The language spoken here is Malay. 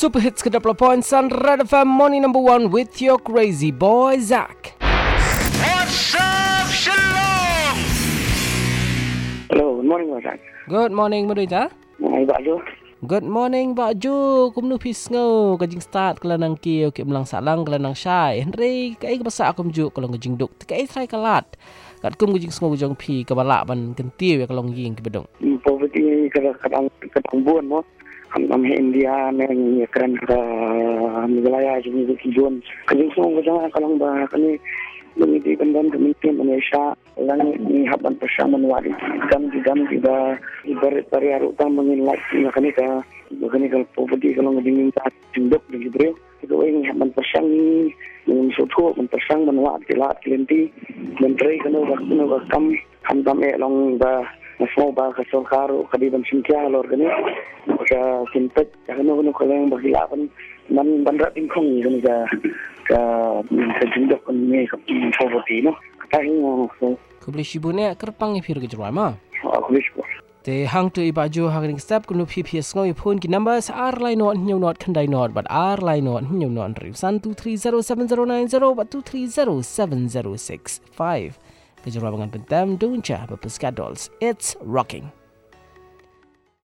Super Hits ke-20 Red FM Morning number 1 with your crazy boy Zach. What's up, Shalom? Hello, good morning, Zach. Good morning Mudita. Iba Jo. Good morning Pak Ju. Kumnu pisngo kajing start kelanang kiyo ke melang salang kelanang syai. Henry kai ke basa akum ju kalau ngajing duk. Kai try kalat. Kat kum kajing sngo jong pi ke balak ban kentiu ya kalau nging ke bedong. Poverty kadang buan mo. Am India neng keren ke wilayah jadi kijuan. Kajing sngo kajang kalau ba kani Mengiti Pendan Kementerian Indonesia lang ihaban persang menwari kan tidak ibarat pariaru utang menginlak makanya ka poverty kalau ngedingin tak jenduk begitu itu ihaban persang yang suatu persang menwari tilat kelenti menteri kena waktu kam hantam long ba nasmo ba kasol karo kadiban singkya lor gani ka sintet kano kalau bagilapan man bandrat ingkong gani ka jenduk ni ka poverty no katang so Kubli shibune kerpang ipir ke jerwa ma. Kulish po. Te hang tu ibaju hanging step kunu PPS ngoi phone ki numbers R line not new not khandai not but R line not new not riu san 230790 but 230706 5. Ke jerwa bangan pentam duncha bepeskadols. It's rocking.